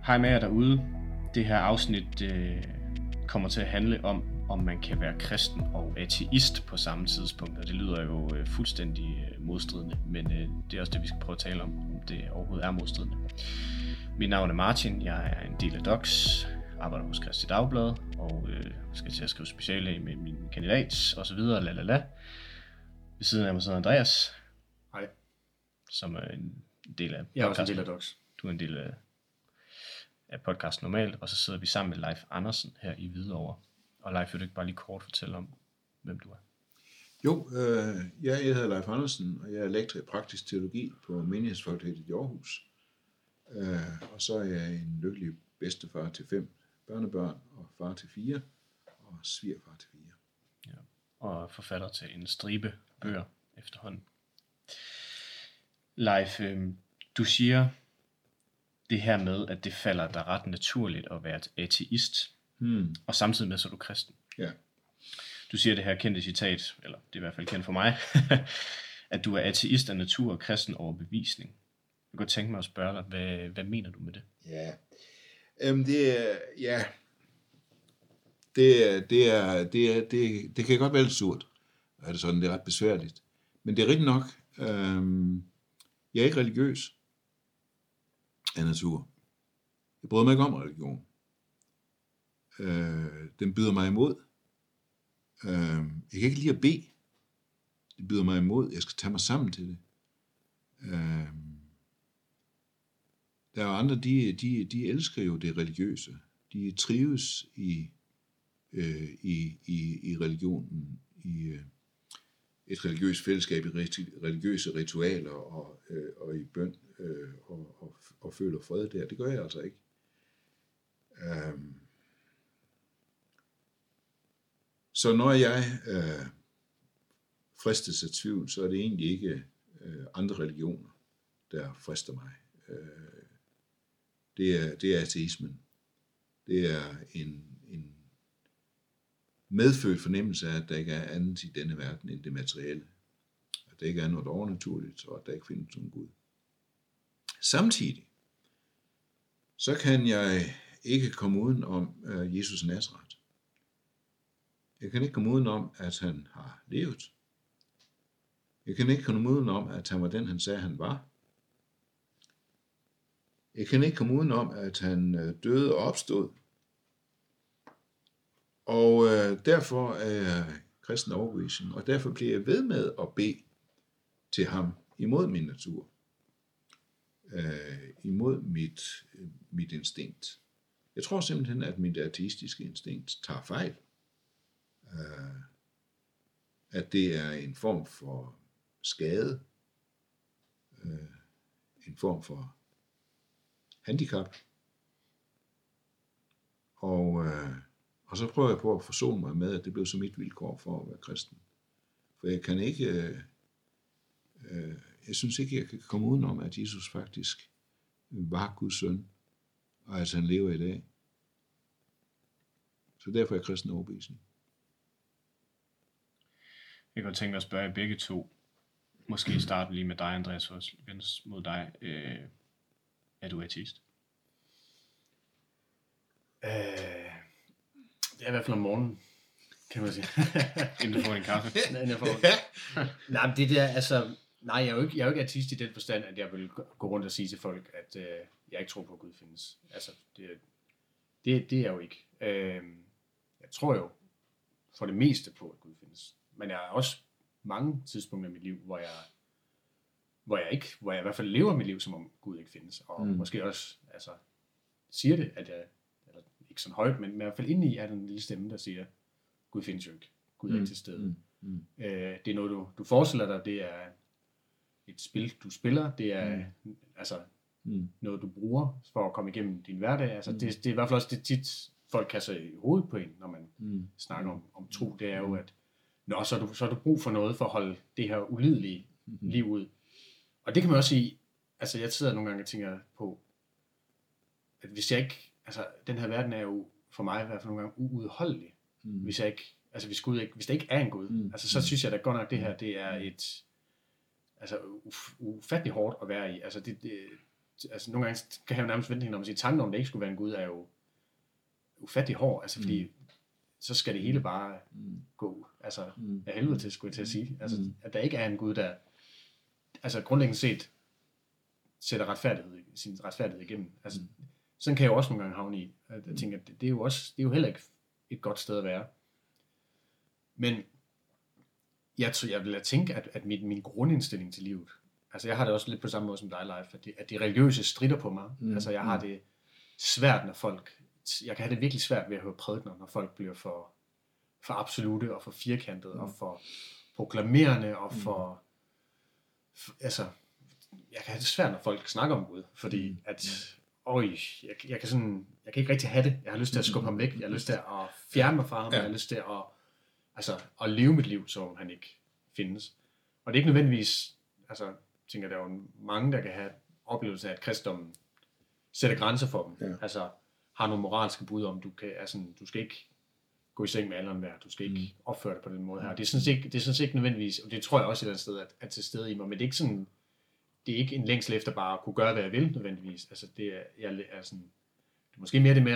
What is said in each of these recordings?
Hej med jer derude. Det her afsnit kommer til at handle om man kan være kristen og ateist på samme tidspunkt. Og det lyder jo fuldstændig modstridende, men det er også det, vi skal prøve at tale om det overhovedet er modstridende. Mit navn er Martin, jeg er en del af DOX, arbejder hos Kristi Dagblad og skal til at skrive speciale med min kandidat og så videre, lalala. Ved siden af mig sidder Andreas. Hej. Som er en del af podcasten. Jeg er også en del af DOX. Du er en del af podcast normalt, og så sidder vi sammen med Leif Andersen her i Hvidovre. Og Leif, vil du ikke bare lige kort fortælle om, hvem du er? Jo, jeg hedder Leif Andersen, og jeg er lektor i praktisk teologi på Menighedsfakultetet i Aarhus. Og så er jeg en lykkelig bedstefar til 5 børnebørn, og far til 4, og svigerfar til 4. Ja, og forfatter til en stribe bøger efterhånden. Leif, du siger det her med, at det falder dig ret naturligt at være et ateist, og samtidig med, så er du kristen. Ja. Du siger det her kendte citat, eller det er i hvert fald kendt for mig, at du er ateist af natur og kristen overbevisning. Jeg kunne godt tænke mig at spørge dig, hvad mener du med det? Ja, det kan godt være lidt surt. Er det sådan, det er ret besværligt. Men det er rigtigt nok. Jeg er ikke religiøs af natur. Jeg bryder mig ikke om religion. Den byder mig imod. Jeg kan ikke lide at bede. Det byder mig imod. Jeg skal tage mig sammen til det. Der er jo andre, de elsker jo det religiøse. De trives i religionen, i et religiøst fællesskab, i religiøse ritualer og i bøn og føler fred der. Det gør jeg altså ikke. Så når jeg fristes af tvivl, så er det egentlig ikke andre religioner, der frister mig. Det er ateismen. Det er en medfødt fornemmelse af, at der ikke er andet i denne verden end det materielle. At der ikke er noget overnaturligt, og at der ikke findes nogen Gud. Samtidig, så kan jeg ikke komme uden om Jesus Nazaret. Jeg kan ikke komme uden om, at han har levet. Jeg kan ikke komme uden om, at han var den, han sagde, han var. Jeg kan ikke komme uden om, at han døde og opstod. Og derfor er jeg kristen overbevisning, og derfor bliver jeg ved med at bede til ham imod min natur. Imod mit instinkt. Jeg tror simpelthen, at mit ateistiske instinkt tager fejl. At det er en form for skade. En form for handicap. Og så prøver jeg på at forsone mig med, at det blev så mit vilkår for at være kristen. For jeg kan ikke, jeg synes ikke, jeg kan komme udenom, at Jesus faktisk var Guds søn, og at han lever i dag. Så derfor er jeg kristen overbevisning. Jeg kan godt tænke mig at spørge jer begge to. Måske starte lige med dig, Andreas, og vendes mod dig. Er du ateist? Det er i hvert fald om morgenen, kan man sige. Inden du får en kaffe? Nej, men det der, altså... Nej, jeg er jo ikke ateist i den forstand, at jeg vil gå rundt og sige til folk, at jeg ikke tror på, at Gud findes. Altså, det er jo ikke. Jeg tror jo for det meste på, at Gud findes. Men jeg har også mange tidspunkter i mit liv, hvor jeg i hvert fald lever mit liv, som om Gud ikke findes. Og måske også siger det, at jeg, eller ikke sådan højt, men i hvert fald indeni er der en lille stemme, der siger, Gud findes jo ikke. Gud er ikke til stede. Det er noget, du forestiller dig, det er et spil, du spiller, det er noget, du bruger for at komme igennem din hverdag. Altså, det er i hvert fald også det tit, folk kaster i hovedet på en, når man snakker om tro. Det er jo, at så har du brug for noget for at holde det her ulidelige liv ud. Og det kan man også sige, altså jeg sidder nogle gange og tænker på, at hvis jeg ikke, altså den her verden er jo for mig i hvert fald nogle gange uudholdelig, hvis jeg ikke, altså hvis der ikke er en Gud, altså så synes jeg da godt nok, det her, det er et, altså ufattelig hårdt at være i. Altså altså nogle gange kan jeg jo nærmest vente, når man siger, tanken om, det ikke skulle være en Gud, er jo ufattelig hård, altså fordi så skal det hele bare gå, altså af helvede til, skulle jeg til at sige, altså at der ikke er en Gud, der altså grundlæggende set sætter sin retfærdighed igennem, altså sådan kan jeg jo også nogle gange havne i, at jeg tænker, at det er jo heller ikke et godt sted at være, men jeg vil tænke, at min grundindstilling til livet, altså jeg har det også lidt på samme måde som dig, Leif, at de religiøse stritter på mig. Altså jeg har det svært, når folk, jeg kan have det virkelig svært ved at høre prædikener, når folk bliver for absolute og for firkantede og for proklamerende og for altså, jeg kan have det svært, når folk snakker om Gud, fordi at jeg kan ikke rigtig have det. Jeg har lyst til at skubbe ham væk. Jeg har lyst til at fjerne mig fra ham. Jeg har lyst til at leve mit liv, som han ikke findes. Og det er ikke nødvendigvis, altså, tænker der er jo mange, der kan have oplevelse af, at kristendommen sætter grænser for dem. Ja. Altså, har nogle moralske bud om, du skal ikke gå i seng med alderen hver, du skal ikke opføre dig på den måde her. Det er sådan set ikke nødvendigvis, og det tror jeg også et eller andet sted er til stede i mig, men det er ikke sådan, det er ikke en længsel efter bare at kunne gøre, hvad jeg vil nødvendigvis. Altså, det er sådan, det er måske mere det med,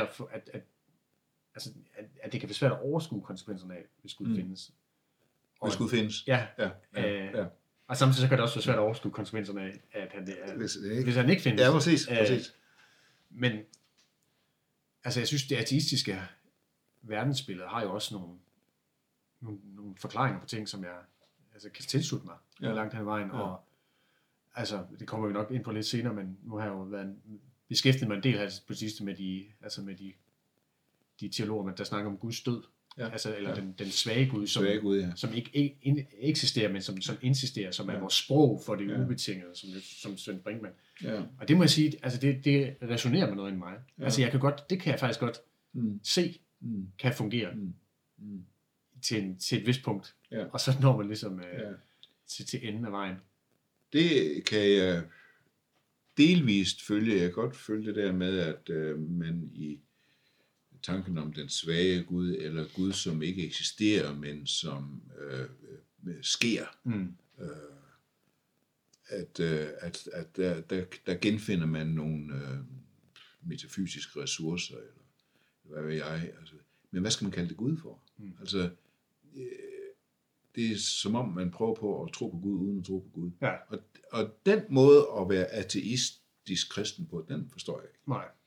at det kan være svært at overskue konsekvenserne af, hvis Gud findes. Hvis Gud findes? Ja. Og samtidig så kan det også være svært at overskue konsekvenserne af, at hvis han ikke findes. Ja, præcis. Men altså, jeg synes, det ateistiske verdensbillede har jo også nogle forklaringer på ting, som jeg kan tilslutte mig langt hen ad vejen. Ja. Og altså, det kommer vi nok ind på lidt senere, men nu har jeg jo beskæftiget mig en del her på det sidste med de teologer, der snakker om Guds død. Ja. Altså, eller den svage Gud, som ikke eksisterer, men som insisterer, som er vores sprog for det ubetingede, som Svend Brinkmann. Ja. Og det må jeg sige, altså det resonerer med noget i mig. Ja. Altså det kan jeg faktisk godt se, kan fungere til et vist punkt. Ja. Og så når man ligesom til enden af vejen. Det kan jeg delvist følge. Jeg kan godt følge det der med, at man i tanken om den svage Gud, eller Gud, som ikke eksisterer, men som sker. At der genfinder man nogle metafysiske ressourcer, eller hvad ved jeg. Altså, men hvad skal man kalde det Gud for? Altså, det er som om, man prøver på at tro på Gud, uden at tro på Gud. Ja. Og den måde at være ateistisk kristen på, den forstår jeg ikke. Nej.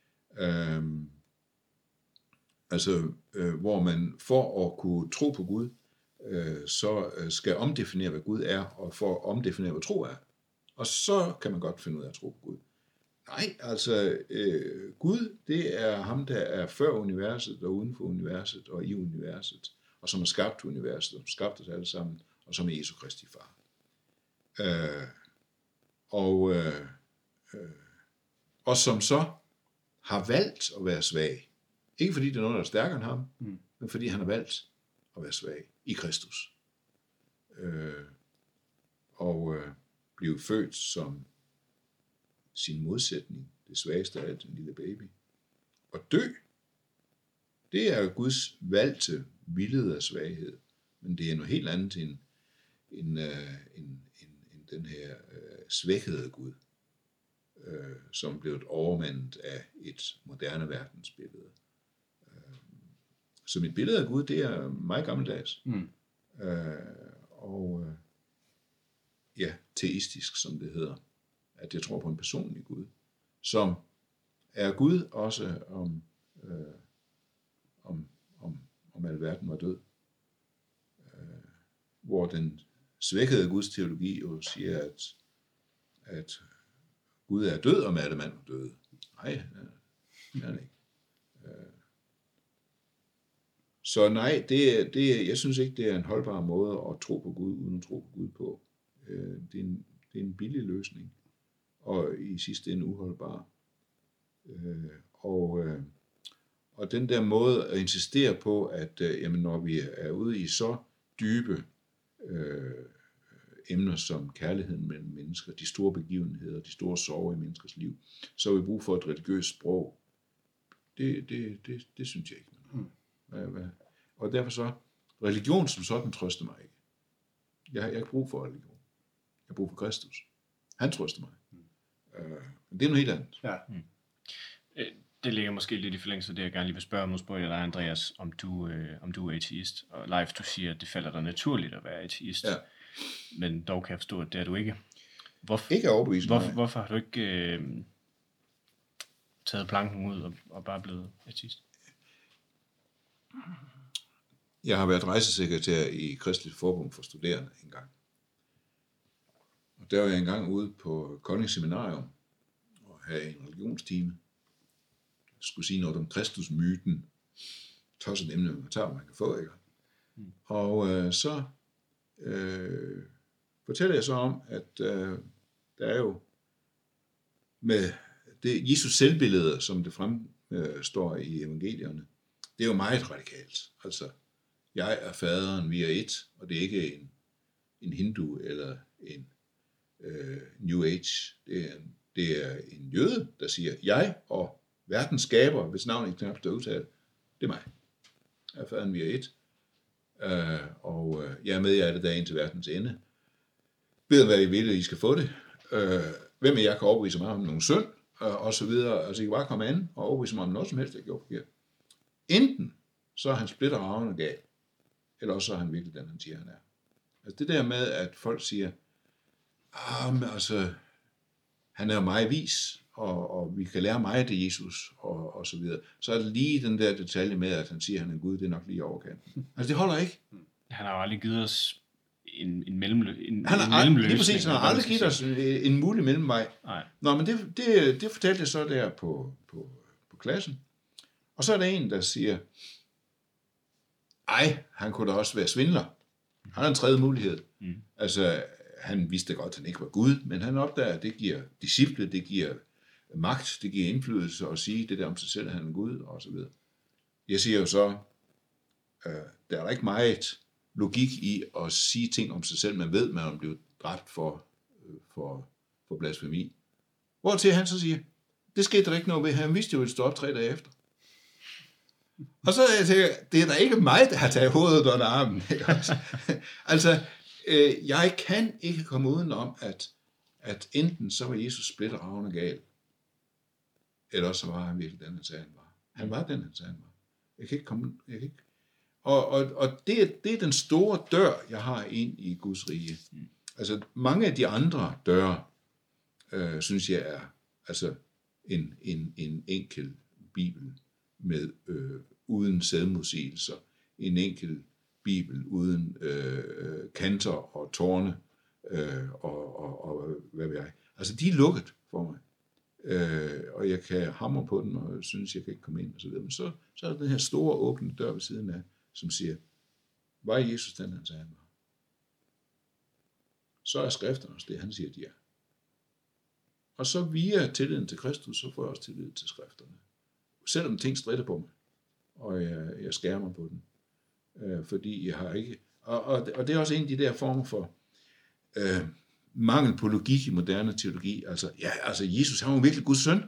Hvor man for at kunne tro på Gud, så skal omdefinere, hvad Gud er, og for at omdefinere, hvad tro er. Og så kan man godt finde ud af at tro på Gud. Nej, altså Gud, det er ham, der er før universet, og uden for universet, og i universet, og som har skabt universet, og som skabt os alle sammen, og som er Jesu Kristi far. Og som så har valgt at være svag. Ikke fordi det er noget, der er stærkere end ham, men fordi han har valgt at være svag i Kristus. Blive født som sin modsætning, det svageste af alt, en lille baby. Og dø, det er Guds valgte billede af svaghed, men det er noget helt andet end den her svækkede Gud, som blev overmandet af et moderne verdensbillede. Så mit billede af Gud, det er meget gammeldags. Teistisk, som det hedder. At jeg tror på en personlig Gud, som er Gud også om alverden var død. Hvor den svækkede Guds teologi jo siger, at Gud er død, og Mette mand er død. Nej, det er han ikke. Så nej, jeg synes ikke, det er en holdbar måde at tro på Gud, uden at tro på Gud på. Det er en billig løsning, og i sidste ende uholdbar. Og den der måde at insistere på, at når vi er ude i så dybe emner som kærligheden mellem mennesker, de store begivenheder, de store sorger i menneskers liv, så har vi brug for et religiøst sprog. Det synes jeg ikke. Og derfor så, religion som sådan trøster mig ikke. Jeg har ikke brug for religion. Jeg har brug for Kristus. Han trøster mig. Det er noget helt andet. Ja. Det ligger måske lidt i forlængelse af det, jeg gerne lige vil spørge om. Nu spørger jeg dig, Andreas, om du er ateist. Og Leif, du siger, at det falder dig naturligt at være ateist. Ja. Men dog kan jeg forstå, at det er du ikke. Ikke overbevisende. Hvorfor har du ikke taget planken ud og bare blevet ateist? Jeg har været rejsesekretær i Kristeligt Forbund for Studerende engang. Og der var jeg engang ude på Kolding Seminarium og havde en religionstime. Jeg skulle sige noget om Kristusmyten. Tosset emne, man kan få, ikke? Og så fortæller jeg så om, at der er jo med det Jesus selvbillede, som det fremstår i evangelierne, det er jo meget radikalt. Altså, jeg er faderen, vi er et, og det er ikke en hindu eller en New Age. Det er en jøde, der siger, jeg og verdens skaber, hvis navnet ikke knap står udtalt, det er mig. Jeg er faderen, vi er et. Og jeg er med jer det der ind til verdens ende. Ved hvad I vil, I skal få det. Hvem af jer kan overbevise mig om nogen synd, og så videre. Altså, I kan bare komme an og overbevise mig om noget som helst, jeg gjorde forkert. Enten så er han splitter ravende gal, eller også så er han virkelig den, han siger, han er. Altså det der med, at folk siger, men altså, han er jo meget vis, og vi kan lære meget af Jesus, og så videre. Så er det lige den der detalje med, at han siger, at han er Gud, det er nok lige overkanten. Altså det holder ikke. Han har jo aldrig givet os en mellemløsning. Lige præcis, han har aldrig givet os en mulig mellemvej. Nej. Nå, men det fortalte jeg så der på klassen. Og så er der en, der siger, han kunne da også være svindler. Han har en tredje mulighed. Altså, han vidste godt, at han ikke var Gud, men han opdager, at det giver disciple, det giver magt, det giver indflydelse at sige det der om sig selv, at han er Gud, og så videre. Jeg siger jo så, der er ikke meget logik i at sige ting om sig selv, man ved, man er blevet dræbt for blasfemi. Hvortil han så siger, det skete der ikke noget ved, han vidste jo, at det stod op 3 dage efter. Og så det er der ikke mig, der har taget hovedet under armen. Altså, jeg kan ikke komme udenom, at enten så var Jesus splitter ravende gal, eller så var han virkelig den, han sagde, han var. Han var den, han sagde, han var. Jeg kan ikke komme. Og det er den store dør, jeg har ind i Guds rige. Altså, mange af de andre døre, synes jeg er altså en enkel bibel med uden sædmodsigelser, en enkel bibel uden kanter og tårne og hvad ved jeg. Altså, de er lukket for mig. Og jeg kan hamre på den, og synes, jeg kan ikke komme ind, og så videre. Men så er der den her store åbne dør ved siden af, som siger, var Jesus den, han sagde, han var? Så er skrifterne også det, han siger, de er. Og så via tilliden til Kristus, så får jeg også tillid til skrifterne. Selvom ting stritter på mig, og jeg skærer mig på den. Fordi jeg har ikke... Og det er også en af de der former for mangel på logik i moderne teologi. Altså Jesus, han var virkelig Guds søn,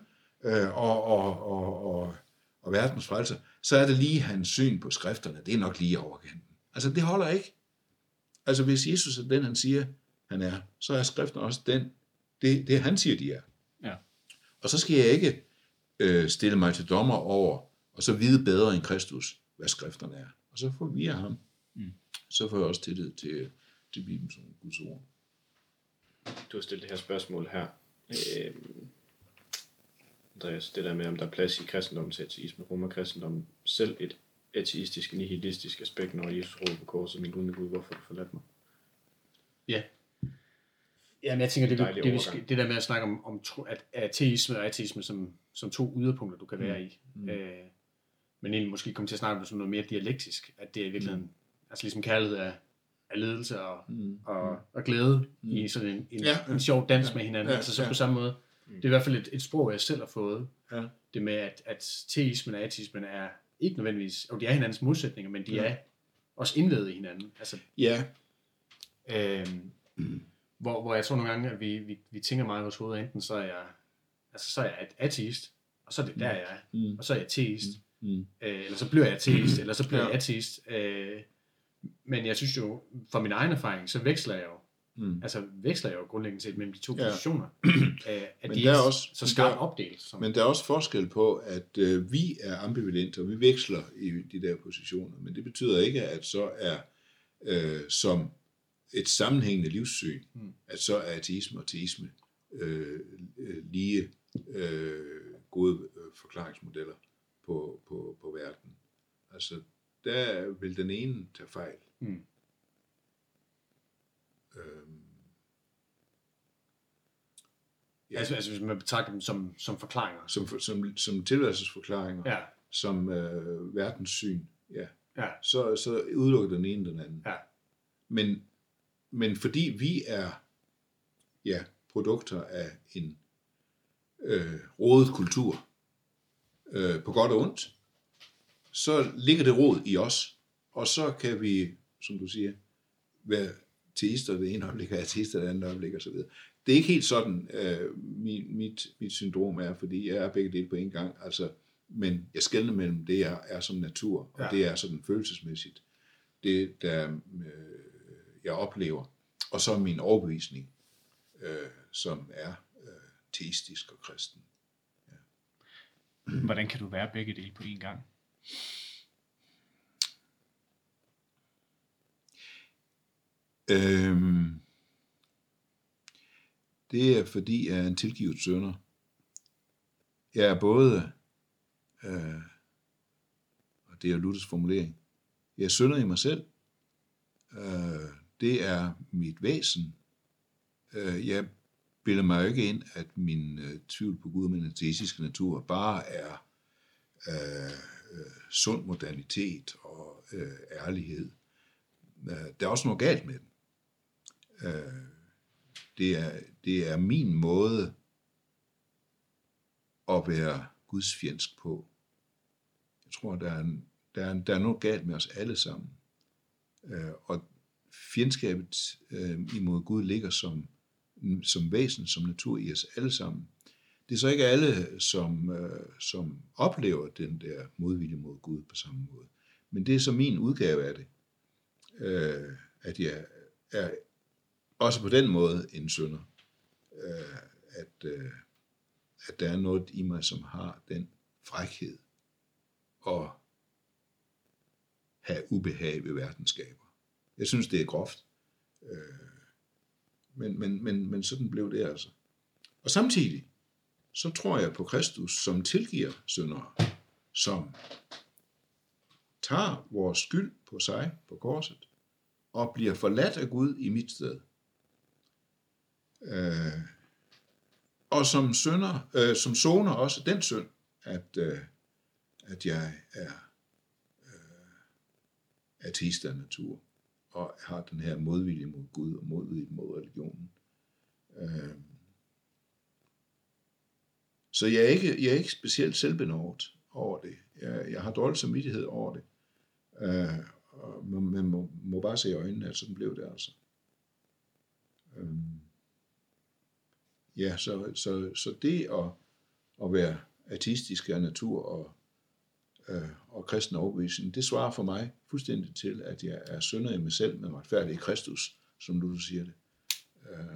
og verdens frelser. Så er det lige hans syn på skrifterne. Det er nok lige overkanten. Altså, det holder ikke. Altså, hvis Jesus er den, han siger, han er, så er skrifterne også den, det han siger, de er. Ja. Og så skal jeg ikke stille mig til dommer over, og så vide bedre end Kristus, hvad skrifterne er. Og så får vi af ham. Så får jeg også tillid til Bibelen som Guds ord. Du har stillet det her spørgsmål her. Andreas, det der med, om der er plads i kristendommen til ateisme. Rummer kristendommen selv et ateistisk, nihilistisk aspekt, når Jesus råber på korset, min Gud, hvorfor har du forladt mig? Ja. Jamen, jeg tænker, det der med at snakke om at ateisme og ateisme som to yderpunkter, du kan være i. Men egentlig måske komme til at snakke om det som noget mere dialektisk, at det er i virkeligheden, altså ligesom kærlighed af ledelse og glæde i sådan en sjov dans med hinanden. Altså så på samme måde. Det er i hvert fald et sprog, jeg selv har fået. Ja. Det med, at teismen og ateismen er ikke nødvendigvis, og de er hinandens modsætninger, men de er også indledet i hinanden. Altså, hvor jeg tror nogle gange, at vi tænker meget i vores hoveder, enten så er jeg et ateist, og så er det der, jeg er, og så er jeg teist, eller så bliver jeg teist, eller så bliver jeg ateist. Men jeg synes jo, fra min egen erfaring, så veksler jeg jo altså veksler jo grundlæggende set mellem de to positioner, at Men de der er er også- så skarpt opdelt. Som... Men der er også forskel på, at vi er ambivalente, og vi veksler i de der positioner. Men det betyder ikke, at så er som et sammenhængende livssyn, at så er ateisme og teisme lige gode forklaringsmodeller på verden. Altså, der vil den ene tage fejl. Ja. Altså hvis man betragter dem som forklaringer. Som tilværelsesforklaringer, som verdenssyn, så udelukker den ene den anden. Ja. Men fordi vi er produkter af en rodet kultur, på godt og ondt, så ligger det rod i os, og så kan vi, som du siger, være teister det ene øjeblik, og ateister det andet øjeblik, og så videre. Det er ikke helt sådan, mit syndrom er, fordi jeg er begge dele på en gang, altså, men jeg skelner mellem det, jeg er som natur, og det er sådan følelsesmæssigt, det, der jeg oplever, og så min overbevisning, som er teistisk og kristen. Ja. Hvordan kan du være begge dele på en gang? Det er fordi, jeg er en tilgivet synder. Jeg er både, og det er Luthers formulering, jeg er synder i mig selv. Det er mit væsen. Jeg bilder mig ikke ind, at min tvivl på Gud og min ateistiske natur bare er sund modernitet og ærlighed. Der er også noget galt med den. Det er min måde at være gudsfjendsk på. Jeg tror, der er noget galt med os alle sammen. Og fjendskabet imod Gud ligger som væsen, som natur i os alle sammen. Det er så ikke alle, som oplever den der modvilje mod Gud på samme måde. Men det er så min udgave af det. At jeg er også på den måde en synder. At der er noget i mig, som har den frækhed at have ubehag ved verdensskaber. Jeg synes, det er groft. Men sådan blev det altså. Og samtidig, så tror jeg på Kristus, som tilgiver syndere, som tager vores skyld på sig, på korset, og bliver forladt af Gud i mit sted. Og som synder, som soner også den synd, at jeg er ateist af natur, og har den her modvilje mod Gud og modvilje mod religionen. Så jeg er ikke specielt selvbenådet over det. Jeg har dårlig samvittighed over det. Man må bare se i øjnene, at sådan blev det altså. Ja, så det at være ateistisk af natur og kristen overbevisning, det svarer for mig fuldstændig til, at jeg er synder i mig selv, men retfærdig i Kristus, som du siger det. Jeg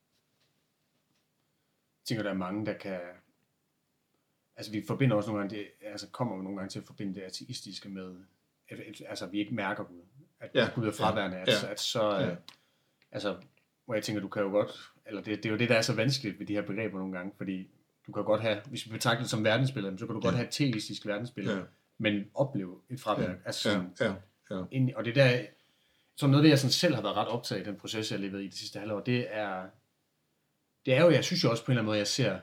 tænker, der er mange, der kan... Altså, vi forbinder også nogle gange det, altså kommer vi nogle gange til at forbinde det ateistiske med, altså, vi ikke mærker Gud. At Gud er fraværende, at så... Altså, hvor jeg tænker, du kan jo godt... Eller det er jo det, der er så vanskeligt ved de her begreber nogle gange, fordi du kan godt have... Hvis vi betragter det som verdensbilleder, så kan du godt have et teistisk verdensbillede, men opleve et fravær. Altså, og det der... Så noget af det, jeg sådan selv har været ret optaget i den proces, jeg har levet i det sidste halvår, det er jo, jeg synes jo også på en eller anden måde, jeg ser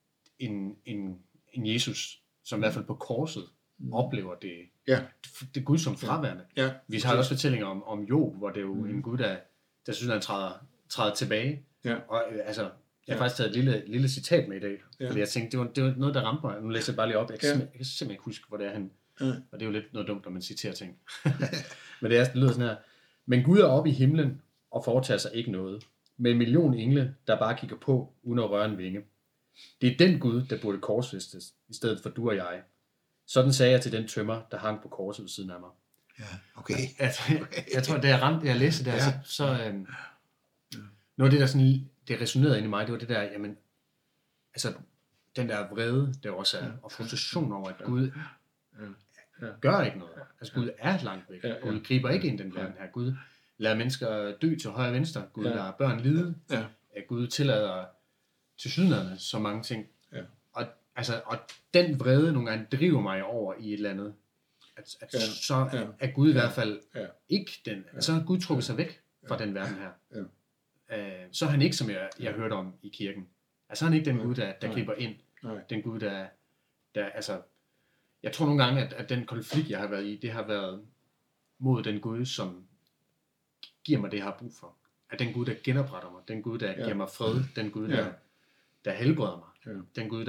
en Jesus, som i hvert fald på korset oplever det er Gud som fraværende. Vi har også fortællinger om Job, hvor det er jo en Gud, der synes, han træder tilbage. Og altså, jeg har faktisk taget et lille citat med i dag, fordi jeg tænkte, det var noget, der ramte mig. Nu læser jeg bare lige op. Jeg kan simpelthen ikke huske, hvor det er han. Og det er jo lidt noget dumt, når man citerer ting. Men det lyder sådan her. Men Gud er oppe i himlen og foretager sig ikke noget. Med 1 million engle, der bare kigger på, uden at røre en vinge. Det er den Gud, der burde korsfæstes, i stedet for du og jeg. Sådan sagde jeg til den tømmer, der hang på korset ved siden af mig. Ja, okay. Jeg tror, da jeg læste det, noget af det, der sådan, det resonerede ind i mig, det var det der, jamen, altså, den der vrede, der også er, og frustration over, at Gud gør ikke noget. Altså, Gud er langt væk. Gud griber ikke ind i den verden her. Gud lader mennesker dø til højre og venstre. Gud lader børn lide. At Gud tillader tilsyneladende så mange ting. Og den vrede nogle gange driver mig over i et eller andet. Så er Gud i hvert fald ikke den. Så har Gud trukket sig væk fra den verden her. Så er han ikke, som jeg hørte om i kirken. Altså han er ikke den Gud, der griber ind. Den Gud, der altså... Jeg tror nogle gange, at den konflikt, jeg har været i, det har været mod den Gud, som giver mig det, jeg har brug for. At den Gud, der genopretter mig. Den Gud, der giver mig fred. Den Gud, der helbreder mig. Den Gud,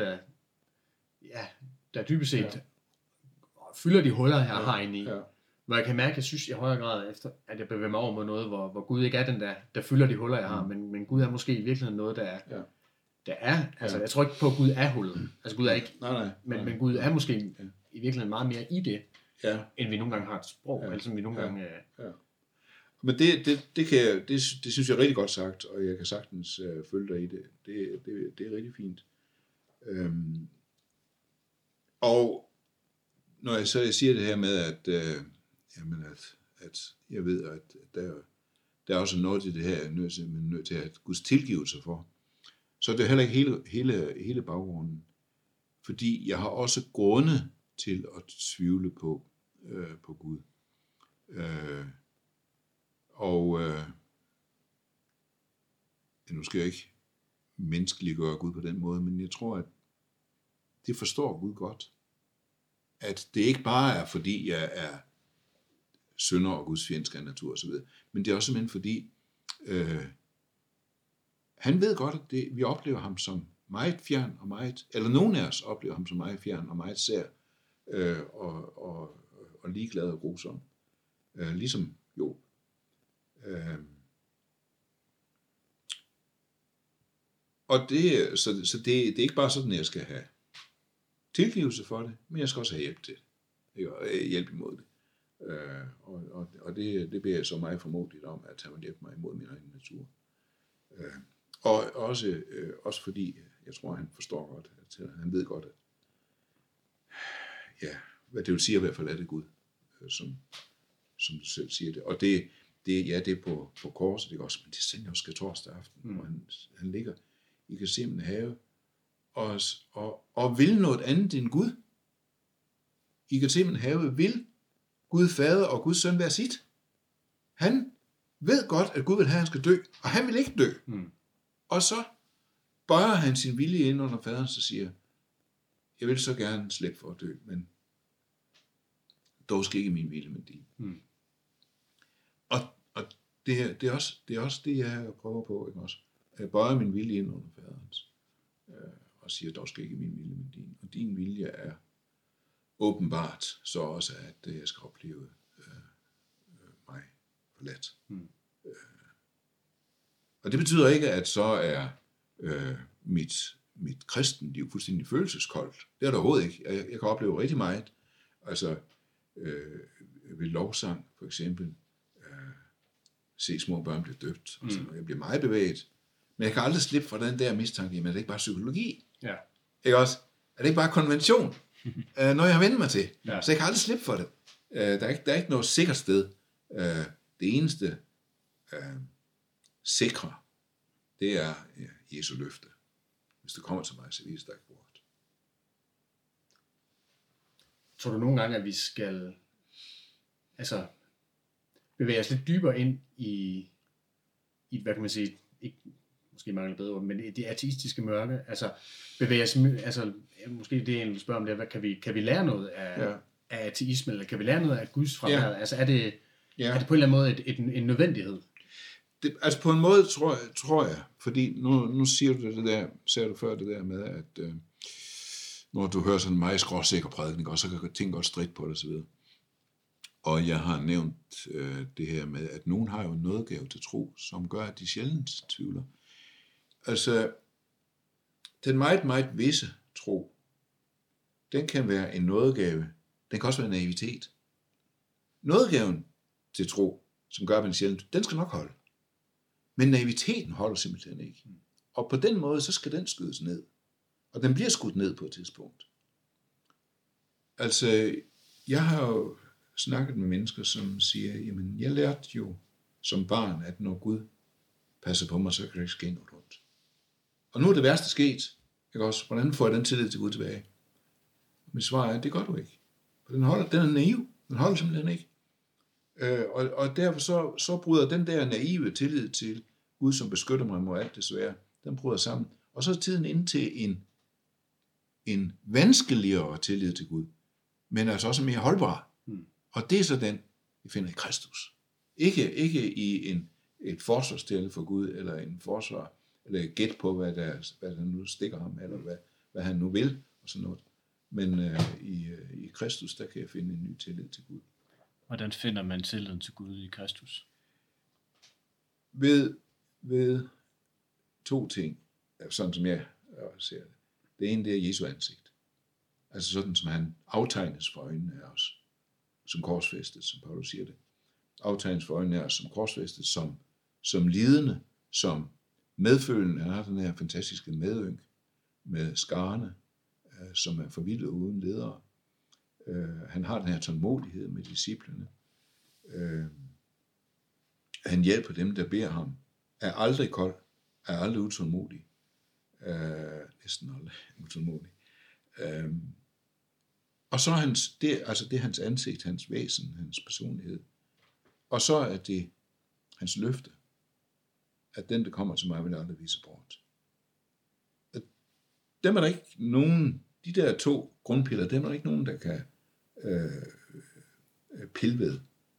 der dybest set fylder de huller, jeg har inde i. Hvor jeg kan mærke, at jeg synes i højere grad, efter at jeg bevæger mig over mod noget, hvor Gud ikke er den, der fylder de huller, jeg har. Men Gud er måske i virkeligheden noget, der er. Altså, jeg tror ikke på, at Gud er hullet. Altså, Gud er ikke. Men Gud er måske i virkeligheden meget mere i det, end vi nogle gange har et sprog, eller som vi nogle gange... Men det synes jeg er rigtig godt sagt, og jeg kan sagtens følge dig i det. Det er rigtig fint. Og når jeg så siger det her med, at jeg ved, at der er også noget i det her, jeg er nødt til at have Guds tilgivelse for, så er det heller ikke hele baggrunden. Fordi jeg har også grunde til at tvivle på Gud. Nu skal jeg ikke menneskeliggøre Gud på den måde, men jeg tror, at det forstår Gud godt. At det ikke bare er, fordi jeg er synder og Guds fjendske af natur osv., men det er også simpelthen fordi, han ved godt, at vi oplever ham som meget fjern og meget, eller nogen af os oplever ham som meget fjern og meget sær, og ligeglad og grusom. Ligesom Job. Og så det er ikke bare sådan, at jeg skal have tilgivelse for det, men jeg skal også have hjælp til det. Hjælp imod det. Og det beder jeg så meget formodigt om, at han vil hjælpe mig imod min egen natur. Og også fordi, jeg tror, han forstår godt, at han ved godt, at hvad det vil sige at være forladt af Gud, som du selv siger det. Og det er på korset, det er også, men det sender jo skal torsdag aften, hvor han ligger i Getsemane have, og vil noget andet end Gud. I Getsemane have vil Gud Fader og Guds Søn være sit. Han ved godt, at Gud vil have, at han skal dø, og han vil ikke dø. Og så bøjer han sin vilje ind under faderen, så siger, jeg vil så gerne slippe for at dø, men dog skal ikke min vilje, men din. Og det er også det, jeg prøver på, ikke også? Jeg bøjer min vilje ind under faderens, og siger, dog skal ikke min vilje, men din. Og din vilje er åbenbart så også, at jeg skal opleve mig forladt. Og det betyder ikke, at så er mit kristenliv fuldstændig følelseskoldt. Det er der overhovedet ikke. Jeg kan opleve rigtig meget. Altså ved lovsang for eksempel, se små børn blive døbt. Altså, jeg bliver meget bevæget. Men jeg kan aldrig slippe fra den der mistanke, men er det ikke bare psykologi? Ja. Ikke også? Er det ikke bare konvention? Noget jeg har vendt mig til. Ja. Så jeg kan aldrig slippe for det. Der er ikke noget sikkert sted. Det eneste sikre, det er Jesu løfte. Hvis det kommer til mig, så viser det ikke bort. Tror du nogle gange, at vi skal bevæge os lidt dybere ind i hvad kan man sige, ikke, måske mangler bedre ord, men det ateistiske mørke, bevæge os, måske det jeg vil spørge om, det er, kan vi lære noget af ateisme, eller kan vi lære noget af Guds fravær? Ja. Altså er det på en eller anden måde en nødvendighed? Altså på en måde tror jeg, fordi nu siger du det der, sagde du før det der med, at når du hører sådan en meget skråsikker prædiken, og så kan ting godt stridt på det osv. Og jeg har nævnt det her med, at nogen har jo en nådegave til tro, som gør, at de sjældent tvivler. Altså, den meget, meget visse tro, den kan være en nådegave. Den kan også være naivitet. Nådegaven til tro, som gør, at man sjældent, den skal nok holde. Men naiviteten holder simpelthen ikke. Og på den måde, så skal den skydes ned. Og den bliver skudt ned på et tidspunkt. Altså, jeg har jo snakket med mennesker, som siger, jamen, jeg lærte jo som barn, at når Gud passer på mig, så kan det ikke ske noget ondt. Og nu er det værste sket. Ikke også? Hvordan får jeg den tillid til Gud tilbage? Mit svar er, det gør du ikke. For den er naiv. Den holder simpelthen ikke. Og derfor så bryder den der naive tillid til Gud, som beskytter mig mod alt det svære, den bryder sammen. Og så er tiden ind til en vanskeligere tillid til Gud, men altså også mere holdbar. Og det er så den, vi finder i Kristus. Ikke i et forsvarsstille for Gud, eller en forsvar, eller et gæt på, hvad der nu stikker ham, eller hvad han nu vil, og sådan noget. Men i Kristus, der kan jeg finde en ny tillid til Gud. Hvordan finder man tilliden til Gud i Kristus? Ved to ting, sådan som jeg ser det. Det ene, det er Jesu ansigt. Altså sådan, som han aftegnes for øjnene af os, som korsfæstet, som Paulus siger det. Aftegnes for øjnene af os som korsfæstet, som lidende, som medfølende. Han har den her fantastiske medynk med skarne, som er forvildet uden ledere. Han har den her tålmodighed med disciplene. Han hjælper dem, der beder ham. Er aldrig kold, er aldrig utålmodig. Næsten aldrig utålmodig. Og så er det er hans ansigt, hans væsen, hans personlighed. Og så er det hans løfte, at den, der kommer til mig, vil aldrig vise bort. Dem er der ikke nogen, de der to grundpiller, dem er der ikke nogen, der kan pille ved.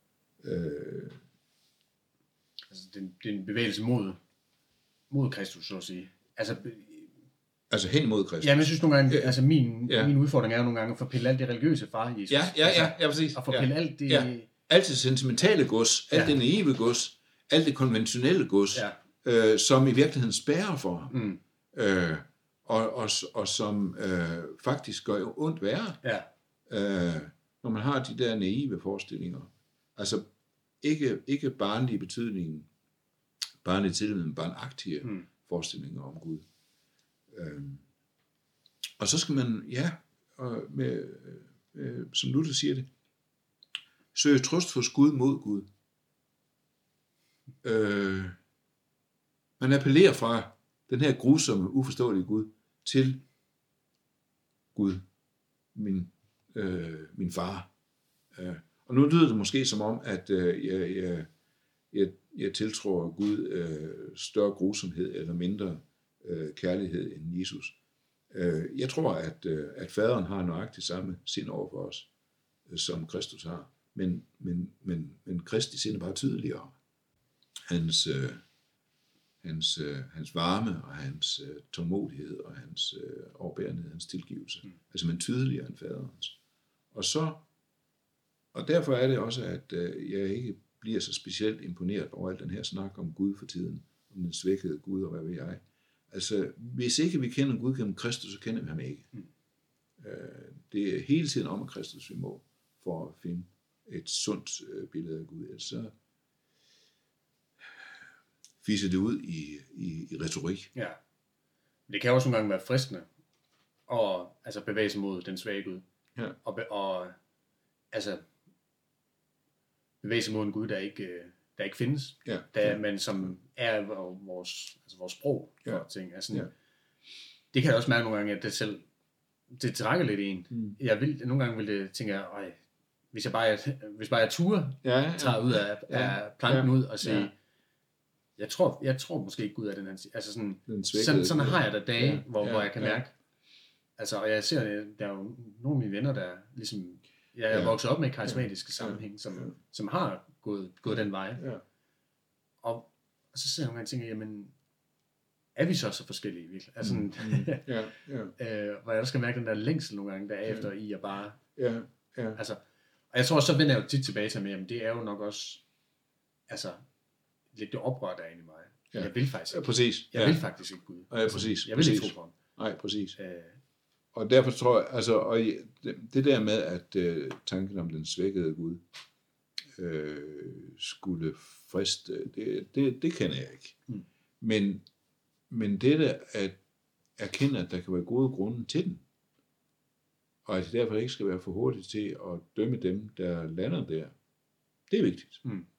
Altså, det er en bevægelse mod Kristus, så at sige. Altså hen mod Kristus. Ja, men jeg synes nogle gange, altså min udfordring er nogle gange at få pillet alt det religiøse fra Jesus. Ja, præcis. Og få pillet alt det... Ja. Alt det sentimentale gods, alt det naive gods, alt det konventionelle gods, som i virkeligheden spærrer for ham. Og som faktisk gør ondt værre. Ja. Når man har de der naive forestillinger. Altså ikke barnlige betydningen, barnlige tillid, men barnagtige forestillinger om Gud. Og så skal man, som Luther siger det, søge trøst hos Gud mod Gud. Man appellerer fra den her grusomme, uforståelige Gud til Gud, min far. Og nu lyder det måske som om, at jeg tiltror Gud større grusomhed eller mindre kærlighed end Jesus. Jeg tror, at faderen har nøjagtigt samme sind over for os, som Kristus har. Men Kristi sind er bare tydeligere. Hans varme og hans tålmodighed og hans overbærenhed, hans tilgivelse. Altså man tydeligere end faderens. Og derfor er det også, at jeg ikke bliver så specielt imponeret over al den her snak om Gud for tiden, om den svækkede Gud og hvad ved jeg. Altså, hvis ikke vi kender Gud gennem Kristus, så kender vi ham ikke. Det er hele tiden om Kristus, vi må, for at finde et sundt billede af Gud. Ellers så fiser det ud i retorik. Ja. Det kan også nogle gange være fristende at bevæge sig mod den svage Gud. Ja. Og bevæge sig mod en Gud, der ikke findes. Ja. Men som er vores sprog for ting. Altså, det kan jeg også mærke nogle gange, at det selv det trækker lidt i en. Nogle gange vil det tænke, hvis jeg turde træde ud af planken ud og sige, jeg tror måske ikke Gud er den her. Altså sådan har jeg da dage, hvor jeg kan mærke. Altså, og jeg ser, der er jo nogle af mine venner, der ligesom, jeg er vokset op med karismatiske sammenhæng, som har gået den vej. Ja. Og så sidder jeg nogle gange og tænker, jamen, er vi så forskellige virkelig? Altså, hvor jeg også skal mærke den der længsel nogle gange, der er efter i at bare... Altså, og jeg tror også, så vender jeg jo tit tilbage til mig, jamen det er jo nok også, lidt det oprør, der er inde i mig. Ja. Jeg vil faktisk ikke. Præcis. Jeg vil faktisk ikke Gud. Ja, præcis. Jeg vil ikke tro på ham. Nej, præcis. Og derfor tror jeg, og det der med, at tanken om den svækkede Gud, skulle friste, det kender jeg ikke. Men det at erkende, at der kan være gode grunde til den, og at det derfor ikke skal være for hurtigt til at dømme dem, der lander der, det er vigtigt.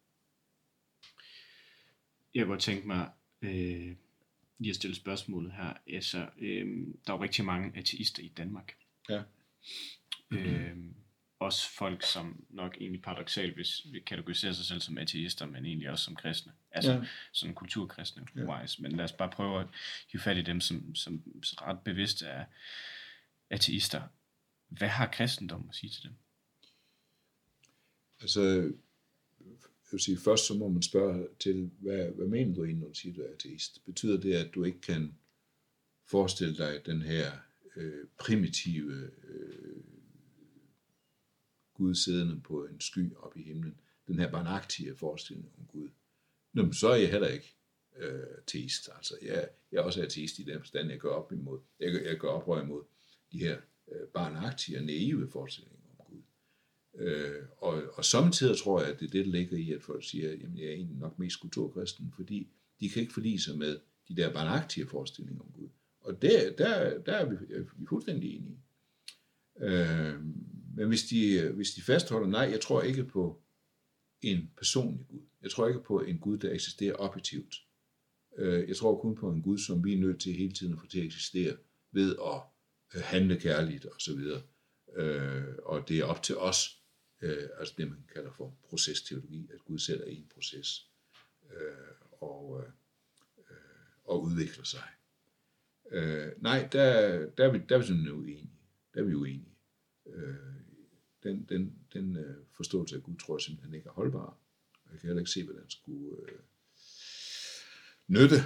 Jeg kunne godt tænke mig lige at stille spørgsmålet her. Altså, der er jo rigtig mange ateister i Danmark. Ja. Også folk, som nok egentlig paradoksalt vil kategorisere sig selv som ateister, men egentlig også som kristne. Altså sådan kulturkristne. Wise. Men lad os bare prøve at hive fat i dem, som ret bevidst er ateister. Hvad har kristendom at sige til dem? Altså, jeg vil sige, først så må man spørge til, hvad mener du egentlig, når du siger, du er ateist? Betyder det, at du ikke kan forestille dig den her primitive Gud siddende på en sky oppe i himlen, den her barnagtige forestilling om Gud? Nå, så er jeg heller ikke ateist. Altså, jeg er også ateist i den forstand, jeg gør oprør imod de her barnagtige og naive forestillinger om Gud. Og samtidig tror jeg, at det er det, der ligger i, at folk siger, at jeg er egentlig nok mest kulturkristen, fordi de kan ikke forlige sig med de der barnagtige forestillinger om Gud. Og der er vi fuldstændig enige. Men hvis de fastholder, nej, jeg tror ikke på en personlig Gud. Jeg tror ikke på en Gud, der eksisterer objektivt. Jeg tror kun på en Gud, som vi er nødt til hele tiden at få til at eksistere ved at handle kærligt og så videre. Og det er op til os, altså det man kalder for procesteologi, at Gud selv er i en proces og udvikler sig. Nej, der er vi simpelthen uenige. Der er vi uenige. Den forståelse af Gud tror jeg simpelthen ikke er holdbar. Jeg kan heller ikke se, hvad den skulle nytte.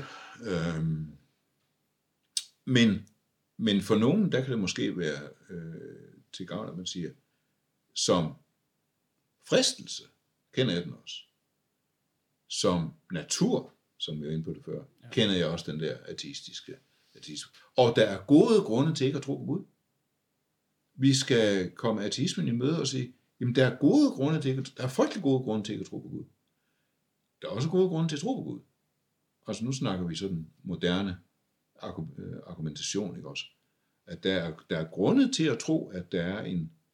Men for nogen, der kan det måske være til gavn, at man siger, som fristelse kender jeg den også. Som natur, som vi var inde på det før, kender jeg også den der ateistiske. Og der er gode grunde til ikke at tro på Gud. Vi skal komme ateismen i møde og sige, jamen der er frygtelig gode grunde til ikke at tro på Gud. Der er også gode grunde til at tro på Gud. Altså nu snakker vi sådan moderne argumentation, ikke også? At der er grunde til at tro, at der er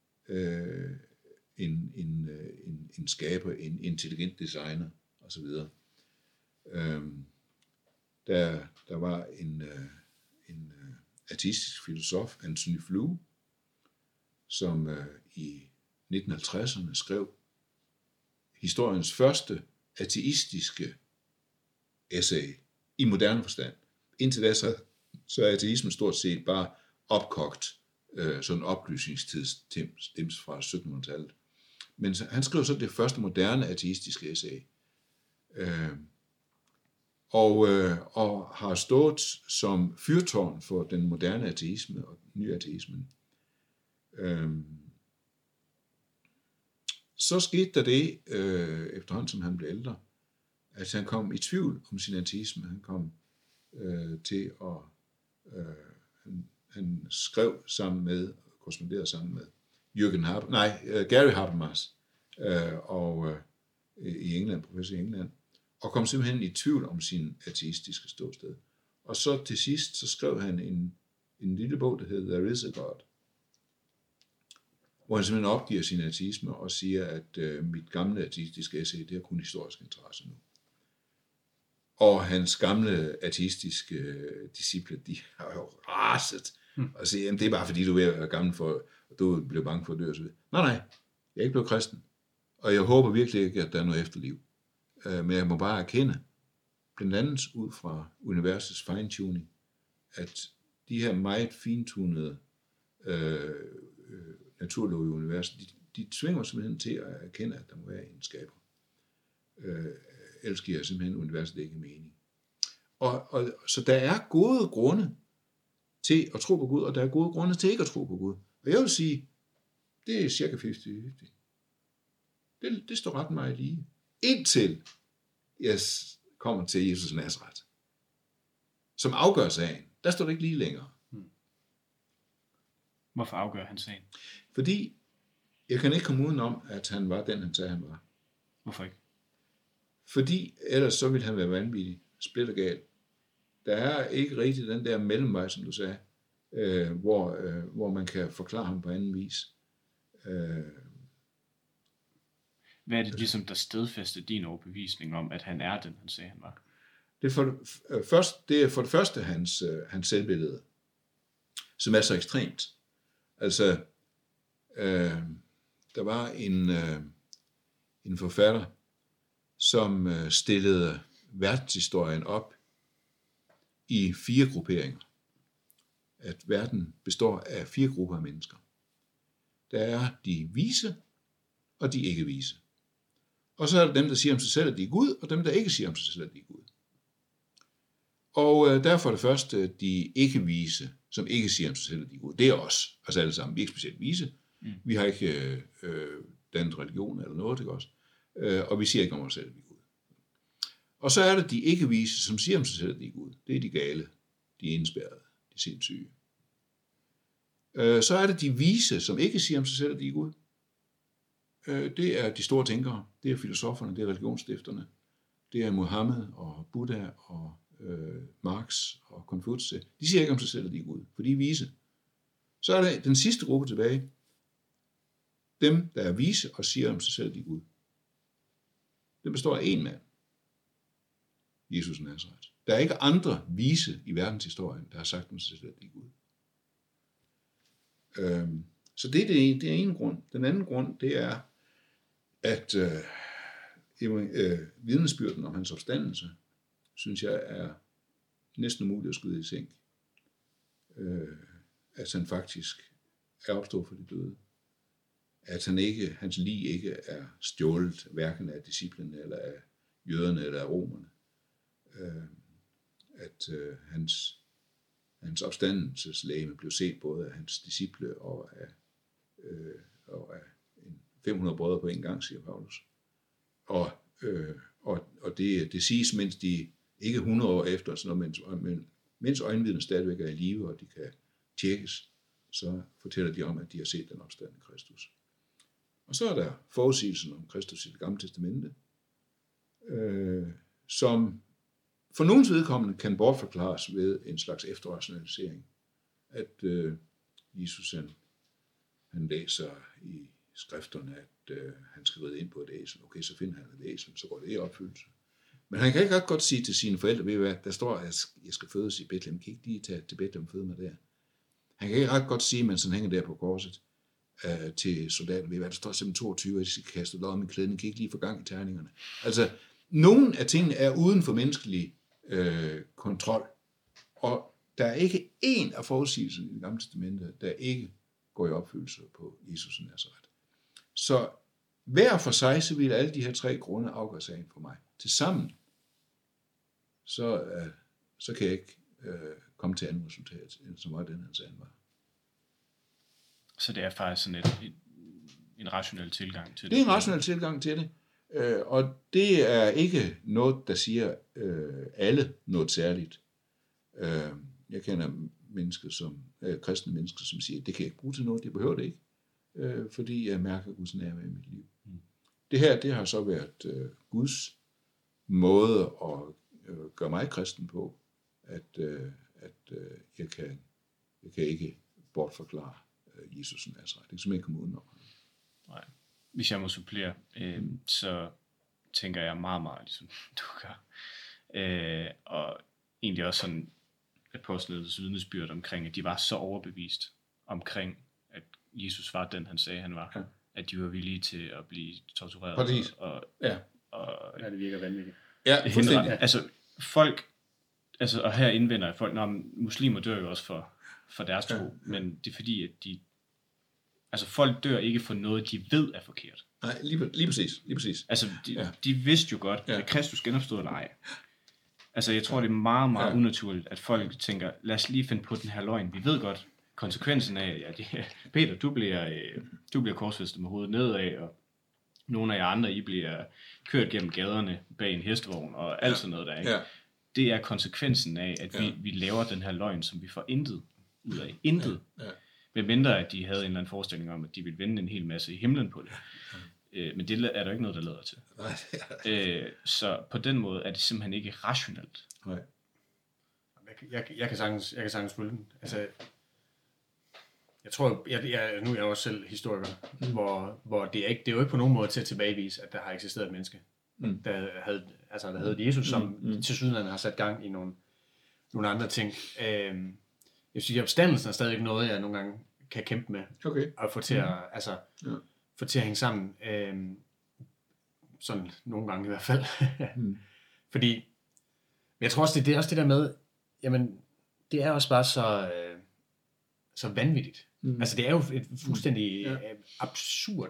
en skaber, en intelligent designer osv. Der var en ateistisk filosof, Antony Flew, som i 1950'erne skrev historiens første ateistiske essay i moderne forstand. Indtil da så er ateismen stort set bare opkogt sådan oplysningstidsdims fra 1700-tallet. Men han skrev så det første moderne ateistiske essay. Og har stået som fyrtårn for den moderne ateisme og nyateismen. Så skete der det, efterhånden som han blev ældre, at han kom i tvivl om sin ateisme. Han kom til at... Han skrev korresponderede sammen med Gary Habermas i England, professor i England, og kom simpelthen i tvivl om sin ateistiske ståsted. Og så til sidst, så skrev han en lille bog, der hedder There is a God, hvor han simpelthen opgiver sin ateisme og siger, at mit gamle ateistiske essay, det har kun historisk interesse nu. Og hans gamle ateistiske disciple, de har jo raset og siger, jamen det er bare fordi, du er gammel for, og du blev bange for at dø og så videre. Nej, jeg er ikke blevet kristen. Og jeg håber virkelig ikke, at der er noget efterliv. Men jeg må bare erkende, blandt andet ud fra universets fine-tuning, at de her meget fintunede naturlove i universet, de tvinger simpelthen til at erkende, at der må være en skaber. Ellers giver simpelthen universet ikke mening. Så der er gode grunde til at tro på Gud, og der er gode grunde til ikke at tro på Gud. Og jeg vil sige, det er cirka 50-50. Det står ret meget lige. Indtil jeg kommer til Jesus Nazaret, som afgør sagen. Der står det ikke lige længere. Hvorfor afgør han sagen? Fordi jeg kan ikke komme udenom, at han var den, han sagde, han var. Hvorfor ikke? Fordi ellers så ville han være vanvittig, splittergal. Der er ikke rigtig den der mellemvej, som du sagde, hvor man kan forklare ham på anden vis. Hvad er det ligesom, der stedfæster din overbevisning om, at han er den, han sagde, han var? Det er for det første hans selvbillede, som er så ekstremt. Altså, der var en forfatter, som stillede verdenshistorien op i 4 grupperinger. At verden består af 4 grupper af mennesker. Der er de vise, og de ikke vise. Og så er der dem, der siger om sig selv, at de er Gud, og dem, der ikke siger om sig selv, at de er Gud. Og derfor det første, de ikke vise, som ikke siger om sig selv, at de er Gud. Det er os alle sammen. Vi er ikke specielt vise. Vi har ikke dannet religion eller noget, det også. Og vi siger ikke om os selv, at vi er Gud. Og så er det de ikke vise, som siger om sig selv, at de er Gud. Det er de gale, de indspærrede, de sindssyge. Så er det de vise, som ikke siger om sig selv, at de er Gud. Det er de store tænkere, det er filosoferne, det er religionsstifterne, det er Muhammed og Buddha og Marx og Konfutse. De siger ikke om sig selv, at de er Gud, for de er vise. Så er der den sidste gruppe tilbage. Dem, der er vise og siger om sig selv, at de er Gud. Det består af én mand. Jesus Nazaret. Der er ikke andre vise i verdenshistorien, der har sagt om sig selv, at de er Gud. Så det er en grund. Den anden grund, det er, at vidnesbyrden om hans opstandelse, synes jeg, er næsten umuligt at skyde i sænk. At han faktisk er opstået for de døde. At hans lig ikke er stjålet, hverken af disciplene, eller af jøderne, eller af romerne. At hans opstandelseslegeme blev set både af hans disciple og af 500 brødre på en gang, siger Paulus. Og det siges, mens de ikke 100 år efter, sådan noget, mens øjenvidner stadigvæk er i live, og de kan tjekkes, så fortæller de om, at de har set den opstandende Kristus. Og så er der forudsigelsen om Kristus i Det Gamle Testamente, som for nogens vedkommende kan bortforklares ved en slags efterrationalisering. At Jesus han læser i skrifterne, at han skal ride ind på et æsel. Okay, så finder han et æsel, så går det i opfyldelse. Men han kan ikke ret godt sige til sine forældre, ved I hvad, der står, at jeg skal fødes i Bethlehem. Kan ikke lige tage til Bethlehem og føde mig der? Han kan ikke ret godt sige, mens han hænger der på korset, til soldaten, ved I hvad, der står simpelthen 22, at de skal kaste lod om i klædning. Kan ikke lige få gang i terningerne. Altså, nogle af tingene er uden for menneskelig kontrol. Og der er ikke én af forudsigelserne i Det Gamle Testamente, der ikke går i opfyldelse på Jesus af Nazaret. Så hver for sig, så vil alle de her 3 grunde afgøre sagen for mig. Tilsammen, så kan jeg ikke komme til andet resultat, end så meget den her sagen var. Så det er faktisk sådan en rationel tilgang til det? Det er en rationel tilgang til det. Og det er ikke noget, der siger alle noget særligt. Jeg kender kristne mennesker, som siger, det kan jeg ikke bruge til noget, det behøver det ikke, fordi jeg mærker Guds nærvær i mit liv. Det her, det har så været Guds måde at gøre mig kristen på, at jeg kan ikke bortforklare Jesus Nazaret. Det kan simpelthen ikke komme udenom. Nej. Hvis jeg må supplere, så tænker jeg meget, meget ligesom du gør. Og egentlig også sådan apostlenes vidnesbyrd omkring, at de var så overbevist omkring, at Jesus var den, han sagde, han var. Ja. At de var villige til at blive tortureret. Præcis. Ja, det virker vanvittigt. Ja, fuldstændig. Altså folk, og her indvender folk, når muslimer dør jo også for deres tro, men det er fordi, at folk dør ikke for noget, de ved er forkert. Nej, lige præcis. Altså, de vidste jo godt, at Kristus genopstod eller ej. Altså, jeg tror, det er meget, meget unaturligt, at folk tænker, lad os lige finde på den her løgn. Vi ved godt konsekvensen af, Peter, du bliver korsfæstet med hovedet nedad, og nogle af jer andre, I bliver kørt gennem gaderne bag en hestevogn, og alt sådan noget der, ikke? Ja. Det er konsekvensen af, at vi laver den her løgn, som vi får intet ud af. Intet. Ja. Med mindre, at de havde en eller anden forestilling om, at de ville vinde en hel masse i himlen på det. Men det er der ikke noget, der leder til. Nej. Så på den måde er det simpelthen ikke rationelt. Nej. Jeg kan sagtens følge den. Altså, jeg tror, nu er jeg også selv historiker, hvor det er jo ikke på nogen måde til at tilbagevise, at der har eksisteret et menneske, der havde Jesus, som til sydenlandet har sat gang i nogle andre ting. Jeg synes, at opstandelsen er stadig ikke noget, jeg nogle gange kan kæmpe med, og få til at hænge sammen, sådan nogle gange i hvert fald. Fordi, men jeg tror også, det er også det der med, jamen, det er også bare så vanvittigt. Altså, det er jo et fuldstændig absurd,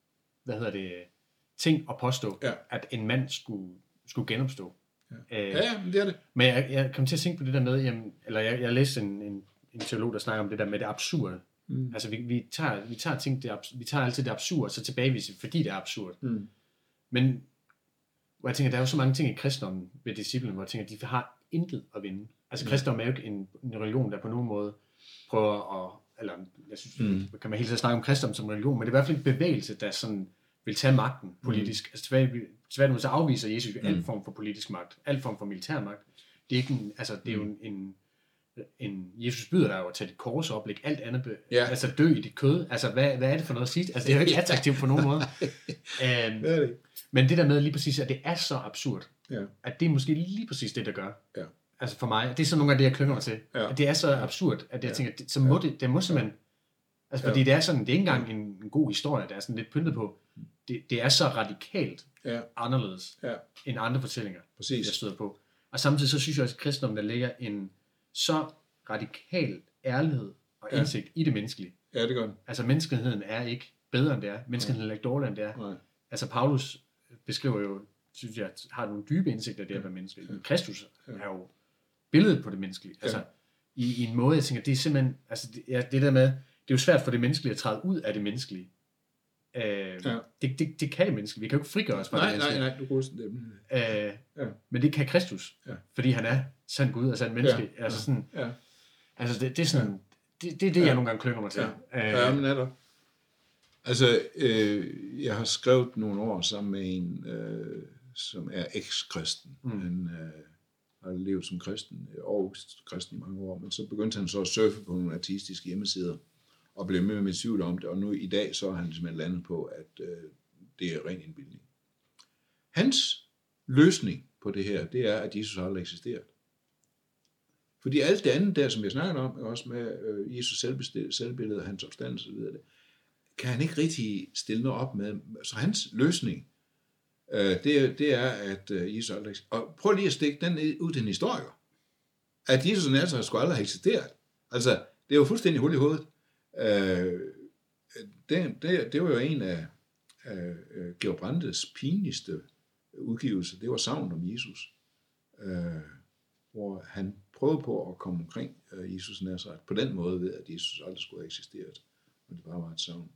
ting at påstå, at en mand skulle genopstå. Ja, men det er det. Men jeg kom til at tænke på det der med, jamen, eller jeg læste en teolog, der snakker om det der med det absurde. Altså, vi tager altid det absurde, så tilbageviser, fordi det er absurd. Men hvor jeg tænker, der er jo så mange ting i kristendommen ved disciplen, hvor jeg tænker, de har intet at vinde. Altså, kristendommen er jo ikke en religion, der på nogen måde prøver at, eller jeg synes, kan man hele tiden snakke om kristendom som religion, men det er i hvert fald en bevægelse, der sådan vil tage magten politisk. Altså, tværtimod så afviser Jesus al form for politisk magt, al form for militær magt. Det er ikke det er jo en Jesus byder dig jo at tage dit kors op, lægge alt andet, altså dø i dit kød. Altså, hvad er det for noget at sige? Altså, det er jo ikke attraktivt på nogen måde. Men det der med lige præcis, at det er så absurd, at det er måske lige præcis det, der gør. Ja. Altså for mig, det er så nogle af det, jeg klynger mig til. At det er så absurd, at jeg tænker, så må det må simpelthen, altså fordi det er sådan, det er ikke engang en god historie, der er sådan lidt pyntet på. Det er så radikalt anderledes end andre fortællinger, jeg støder på. Og samtidig så synes jeg også, at kristendommen, der ligger en så radikal ærlighed og indsigt i det menneskelige. Ja, det gør den. Altså menneskeheden er ikke bedre end det er. Menneskeheden er ikke dårligere end det er. Nej. Altså Paulus beskriver jo, synes jeg, har nogle dybe indsigter der ved mennesket. Kristus er jo billedet på det menneskelige. Altså i en måde, jeg tænker, det er simpelthen, altså det der med, det er jo svært for det menneskelige at træde ud af det menneskelige. Det kan det menneskelige. Vi kan jo ikke frigøre os fra det menneskelige. Nej, du ruster det. Men det kan Kristus, fordi han er sand Gud og sand menneske. Altså sådan, altså det er sådan, det er det, jeg nogle gange klynger mig til. Ja, men er der. Altså, jeg har skrevet nogle år sammen med en, som er eks-kristen. Han har levet som kristen, og kristen i mange år, men så begyndte han så at surfe på nogle ateistiske hjemmesider, og blev med tvivl om det, og nu i dag så er han simpelthen landet på, at det er ren indbildning. Hans løsning på det her, det er, at Jesus aldrig eksisteret. Fordi alt det andet der, som jeg snakker om, også med Jesus selvbillede og hans opstandelse og videre, kan han ikke rigtig stille noget op med. Så hans løsning, det er, at Jesus aldrig eksisterer. Og prøv lige at stikke den ud til en historiker. At Jesus og Nazareth skulle aldrig have eksisteret. Altså, det er jo fuldstændig hul i hovedet. Det var jo en af Georg Brandes pinligste udgivelser. Det var Sagn om Jesus. Hvor han prøvede på at komme omkring Jesus Nazareth på den måde ved, at Jesus aldrig skulle have eksisteret. Og det bare var et savn.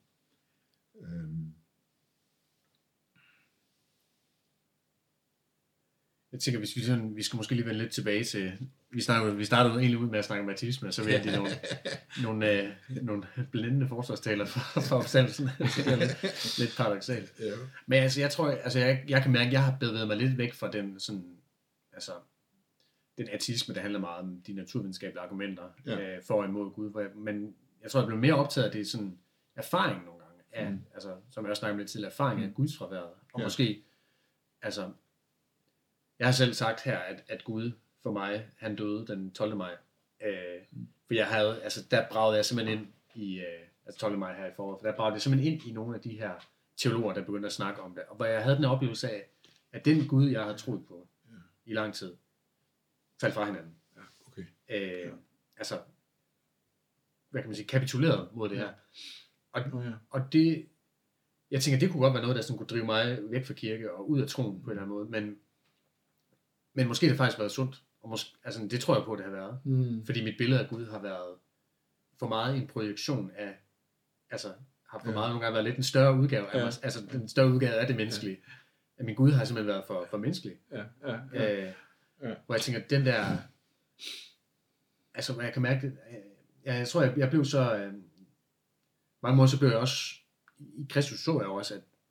Jeg tænker, vi skal måske lige vende lidt tilbage til, vi startede egentlig ud med at snakke om ateisme, og så vil jeg nogle blændende forsvarstaler for opstandelsen. Det er lidt paradoksalt. Ja. Men altså, jeg tror, altså jeg kan mærke, at jeg har bevæget mig lidt væk fra den sådan, altså den ateisme, der handler meget om de naturvidenskabelige argumenter for og imod Gud. Men jeg tror, jeg blev mere optaget af det sådan erfaring nogle gange, af, altså, som jeg også snakkede om lidt tidligere, erfaring af Guds fraværet. Og måske, altså, jeg har selv sagt her, at Gud for mig, han døde den 12. maj. For jeg havde, altså der bragede jeg simpelthen ind i, altså 12. maj her i foråret, for der bragede jeg simpelthen ind i nogle af de her teologer, der begyndte at snakke om det. Og hvor jeg havde den oplevelse af, at den Gud, jeg havde troet på i lang tid, faldt fra hinanden. Ja, okay. Altså, hvad kan man sige, kapituleret mod det her. Og det, jeg tænker, det kunne godt være noget, der sådan kunne drive mig væk fra kirke og ud af troen på en eller anden måde, men måske har det faktisk været sundt, og måske, altså det tror jeg på, det har været, fordi mit billede af Gud har været for meget en projektion af, altså har for meget nogle gange været lidt en større udgave af mig, altså den større udgave af det menneskelige. At min Gud har simpelthen været for menneskelig. Hvor jeg tænker, den der, altså jeg kan mærke, jeg tror, jeg blev så, mange måder så blev jeg også, i Kristus så jeg også,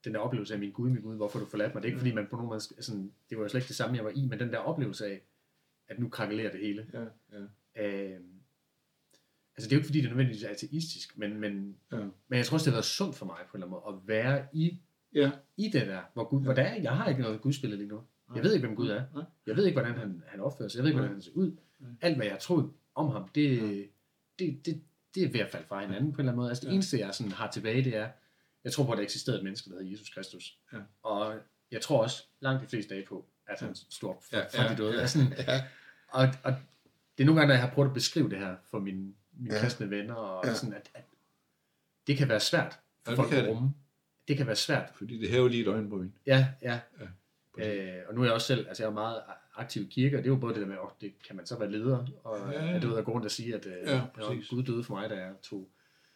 den der oplevelse af min Gud, hvorfor du forladt mig. Det er ikke fordi, man på nogen måde, sådan, det var jo slet ikke det samme, jeg var i, men den der oplevelse af, at nu krakelerer det hele. Ja. Altså det er jo ikke fordi, det er nødvendigvis ateistisk, men jeg tror også, det har været sundt for mig på en eller anden måde, at være i det der, hvor Gud, hvor der er, jeg har ikke noget gudsbillede lige nu. Jeg ved ikke, hvem Gud er. Jeg ved ikke, hvordan han opfører sig. Jeg ved ikke, hvordan han ser ud. Alt, hvad jeg har troet om ham, det er ved at falde fra hinanden på en eller anden måde. Altså det eneste, jeg sådan har tilbage, det er, jeg tror på, at der eksisterede et menneske, der hedder Jesus Kristus. Ja. Og jeg tror også langt de fleste dage på, at han stod op fra de døde. Altså, og det er nogle gange, når jeg har prøvet at beskrive det her for mine kristne venner, og sådan, at det kan være svært for folk at rumme. Det kan være svært. Fordi det hæver lige et øjenbryn. Ja. Og nu er jeg også selv, altså jeg er meget aktiv i kirke, og det er jo både det der med, det kan man så være leder, og at det ud af grunden at sige, at Gud døde for mig, da jeg tog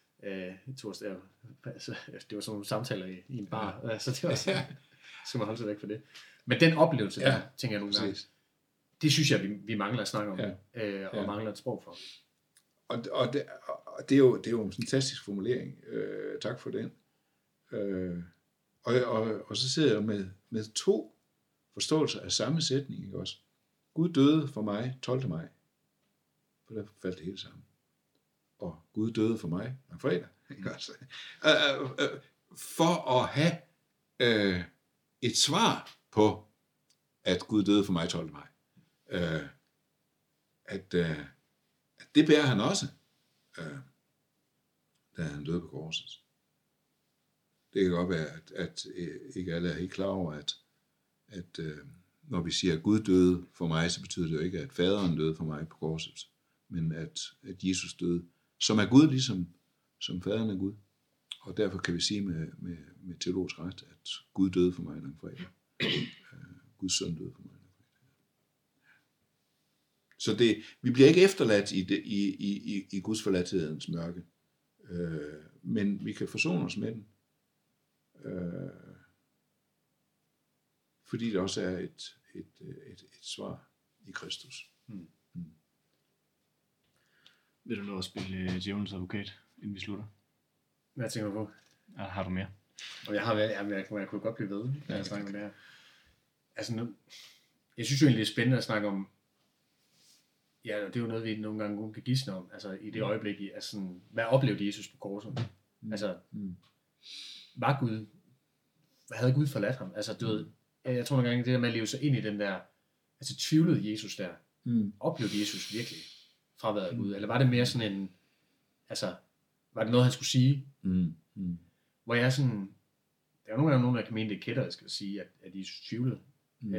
altså, det var sådan nogle samtaler i en bar, så det var sådan, skal man holde sig væk for det. Men den oplevelse der, tænker jeg nogle gange, det synes jeg, vi mangler at snakke om, og mangler et sprog for. Og det er jo en fantastisk formulering. Tak for den. Og så sidder jeg med to forståelser af samme sætning, ikke også? Gud døde for mig 12. maj. For der faldt det hele sammen. Og Gud døde for mig om fredag. Ikke også? For at have et svar på, at Gud døde for mig 12. maj. At det bærer han også, da han døde på korset. Det kan godt være, at ikke alle er helt klar over, at når vi siger, at Gud døde for mig, så betyder det jo ikke, at faderen døde for mig på korset, men at Jesus døde, som er Gud, ligesom som faderen er Gud. Og derfor kan vi sige med teologisk ret, at Gud døde for mig langfredag. Guds søn døde for mig langfredag. Så vi bliver ikke efterladt i Guds forladthedens mørke, men vi kan forsone os med den. Fordi det også er et svar i Kristus. Vil du nå at spille djævelens advokat, inden vi slutter? Hvad tænker du på? Har du mere? Og jeg kunne godt blive ved, når jeg snakker om det her. Altså nu, jeg synes jo egentlig, det er spændende at snakke om, det er jo noget, vi nogle gange kan gisne om, altså i det øjeblik, altså, hvad oplevede Jesus på korset? Altså, var Gud, havde Gud forladt ham? Altså, du ved, jeg tror nogle gange, det der med at leve sig ind i den der, altså tvivlede Jesus der, oplevede Jesus virkelig fraværet af Gud? Eller var det mere sådan en, altså, var det noget, han skulle sige? Hvor jeg sådan, der er nogle gange nogen, der kan mene, det er kætterisk at sige, at Jesus tvivlede. Men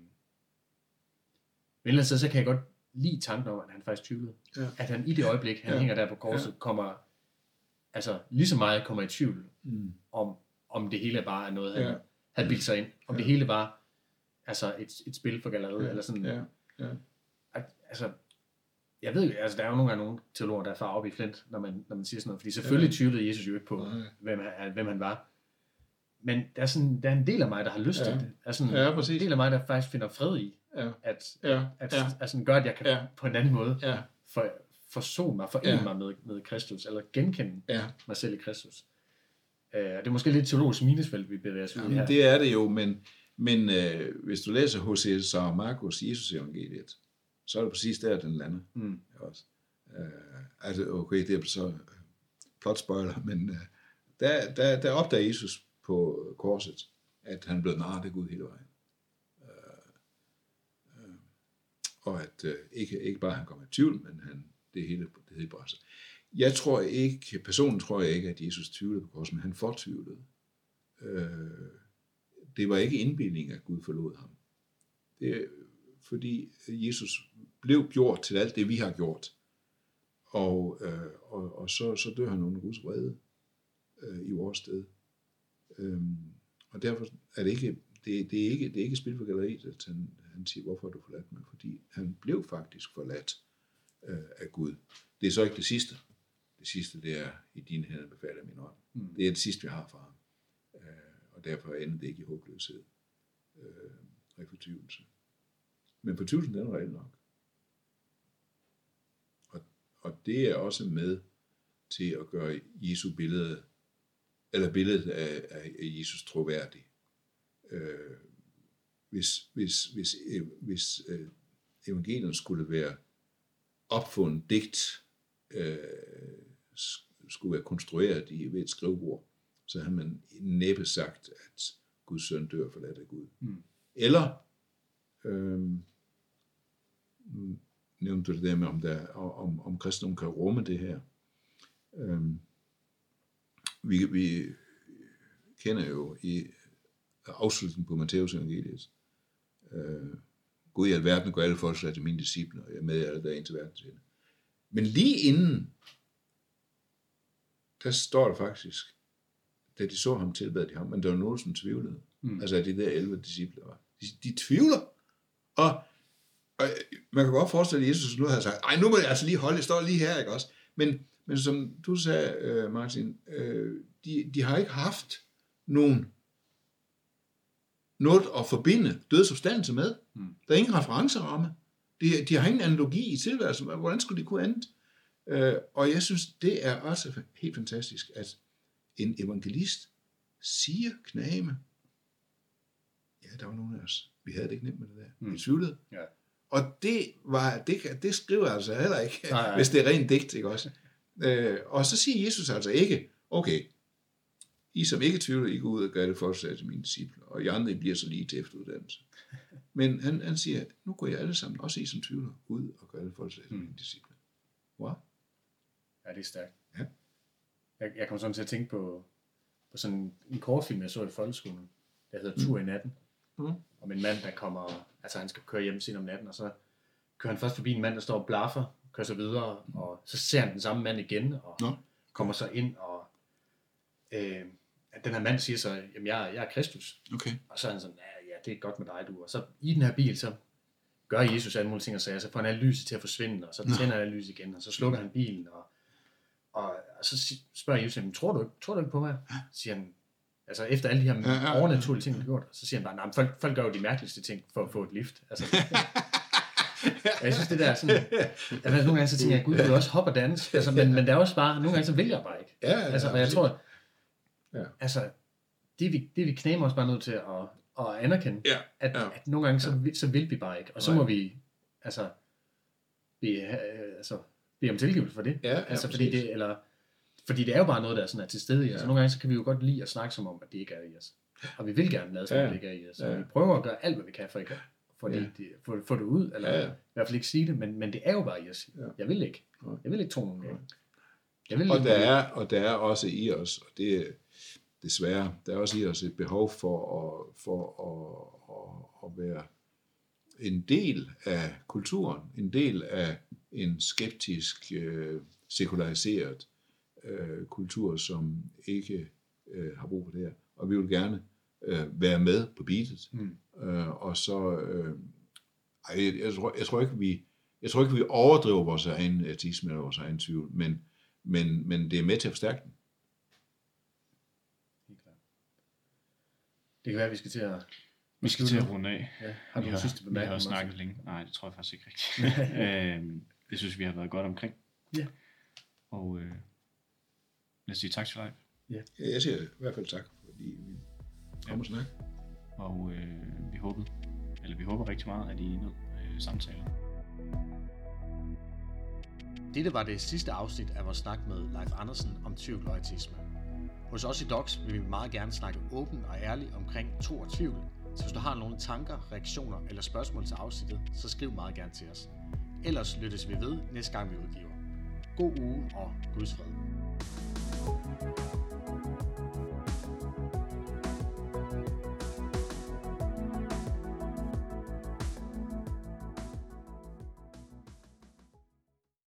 ellers så kan jeg godt lide tanken om, at han faktisk tvivlede. Ja. At han i det øjeblik, han hænger der på korset, kommer, altså lige så meget kommer i tvivl om det hele bare er noget, han havde bildt sig ind. Om det hele var altså et spil for galleriet, eller sådan. Altså, jeg ved, altså der er jo nogle gange nogle teologer, der er far op i flint, når man siger sådan noget, fordi selvfølgelig tvivlede Jesus jo ikke på, hvem han var. Men der er en del af mig, der har lyst til det. Altså, en del af mig, der faktisk finder fred i, at gør, at jeg kan på en anden måde forsone mig, forene mig med Kristus, eller genkende mig selv i Kristus. Det er måske lidt teologisk minusfelt, vi bevæger os ud i her. Det er det jo, men hvis du læser H.C. og Markus Jesus evangeliet, så er det præcis der, den lander. Også. Altså, okay, det er så plot spoiler, men der opdager Jesus på korset, at han blev narret af Gud hele vejen. Og at ikke bare han kom i tvivl, men det hele bare sig. Personen tror jeg ikke, at Jesus tvivlede på korset, men han fortvivlede. Det var ikke indbildning, at Gud forlod ham. Det er, fordi Jesus blev gjort til alt det, vi har gjort. Og så dør han under Guds vrede i vores sted. Og derfor er det er ikke spil for galleriet, at han siger, hvorfor har du forladt mig? Fordi han blev faktisk forladt af Gud. Det er så ikke det sidste. Det sidste, det er i dine hænder befaler min ånd. Det er det sidste, vi har fra ham. Og derfor ender det ikke i håbløshed. Fortvivlelse. Men fortvivlelsen er reelt nok. Og det er også med til at gøre Jesu billede eller billedet af Jesus troværdig. Hvis evangeliet skulle være opfundet digt, skulle være konstrueret ved et skrivebord, så havde man næppe sagt, at Guds søn dør forladt af Gud. Eller, nævnte du det der med, om kristendom kan rumme det her. Vi kender jo i afslutningen på Matthæus evangeliet, Gud i alverden går alle folk til mine disciple, og jeg er med alle der ind til verdens ende. Men lige inden, der står der faktisk, da de så ham, tilbad de ham, men der var nogen, som tvivlede. Altså de der 11 disciple var. De tvivler. Og man kan godt forestille, at Jesus nu havde sagt, ej, nu må jeg altså lige holde, jeg står lige her, ikke også? Men som du sagde, Martin, de har ikke haft noget at forbinde dødsopstandelse med. Der er ingen referenceramme. De har ingen analogi i tilværelsen. Hvordan skulle de kunne andet? Og jeg synes, det er også helt fantastisk, at en evangelist siger knageme, ja, der var nogen af os. Vi havde det ikke nemt med det der. Vi tvivlede. Ja. Og det skriver altså heller ikke, nej. Hvis det er rent digt, ikke også? Og så siger Jesus altså ikke, okay, I som ikke tvivler, I går ud og gør det fortsat til mine disciple, og I andre I bliver så lige til efteruddannelse. Men han siger, nu går jeg alle sammen, også I som tvivler, ud og gør det fortsat til mine disciple. Wow. Ja, det er stærkt. Ja. Jeg kom sådan til at tænke på sådan en kortfilm, jeg så i folkeskolen, der hedder Tur i natten. Om en mand, der kommer, altså han skal køre hjem sent om natten, og så kører han først forbi en mand, der står og blaffer, kører så videre, og så ser han den samme mand igen, og kommer så ind, og den her mand siger så, jamen jeg er Kristus. Okay. Og så er han sådan, ja, det er godt med dig, du. Og så i den her bil, så gør Jesus alle mulige ting og sager, så får han alle lyset til at forsvinde, og så tænder alle lys igen, og så slukker han bilen, og så spørger Jesus ham, tror du ikke på mig? Så siger han, altså efter alle de her overnaturlige ting, han har gjort, så siger han bare, nej, folk gør jo de mærkeligste ting for at få et lift. Altså, jeg synes det der sådan, altså nogle gange så tænker jeg, Gud, du vil også hoppe og danse, altså, men der er også bare, nogle gange så vælger jeg bare ikke. Altså, og jeg tror, altså, det vi knamer os bare nødt til at anerkende, at nogle gange så vil vi bare ikke, og så må vi altså bede om tilgivelse for det. Altså, fordi det er jo bare noget, der sådan er til stede i os. Nogle gange så kan vi jo godt lide at snakke som om, at det ikke er i os. Og vi vil gerne lade som om, det ikke er i os. Og vi prøver at gøre alt, hvad vi kan for ikke få det ud, eller i hvert fald ikke sige det, men det er jo bare i os. Jeg vil ikke. Jeg vil ikke tro nogen gange. Og der er også i os, og det er desværre, der er også i os et behov for at være en del af kulturen, en del af en skeptisk, sekulariseret kultur, som ikke har brug for det her. Og vi vil gerne være med på beatet. Og så jeg tror ikke vi overdriver vores egen ateisme eller vores egen tvivl, men det er med til at forstærke den. Det kan være, at vi skal til at runde af. Ja. Har du sidste bemærkning? Vi har snakket længe. Nej, det tror jeg faktisk ikke rigtigt. Det synes vi har været godt omkring. Ja. Og lad os sige tak til dig. Ja, jeg siger i hvert fald tak, fordi vi kommer og snakke. Og vi håber rigtig meget, at I nød samtalen. Dette var det sidste afsnit af vores snak med Leif Andersen om tvivl og ateisme. Hos os i Docs vil vi meget gerne snakke åbent og ærligt omkring tro og tvivl, så hvis du har nogle tanker, reaktioner eller spørgsmål til afsnittet, så skriv meget gerne til os. Ellers lyttes vi ved næste gang vi udgiver. God uge og Guds fred.